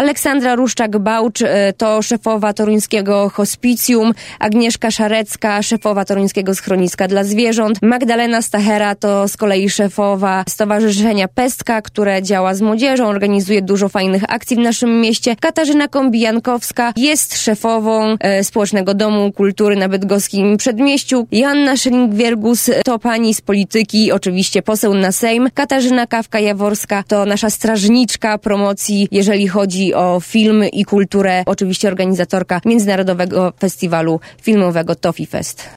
Aleksandra Ruszczak-Bałcz to szefowa toruńskiego hospicjum, Agnieszka Szarecka, szefowa toruńskiego schroniska dla zwierząt, Magdalena Stachera to z kolei szefowa Stowarzyszenia Pestka, które działa z młodzieżą, organizuje dużo fajnych akcji w naszym mieście. Katarzyna Kombijankowska jest szefową Społecznego Domu Kultury na Bydgoskim Przedmieściu. Joanna Szyling-Wiergus to pani z polityki, oczywiście poseł na Sejm. Katarzyna Kawka-Jaworska to nasza strażniczka promocji, jeżeli chodzi o film i kulturę, oczywiście organizatorka Międzynarodowego Festiwalu Filmowego Toffee Fest.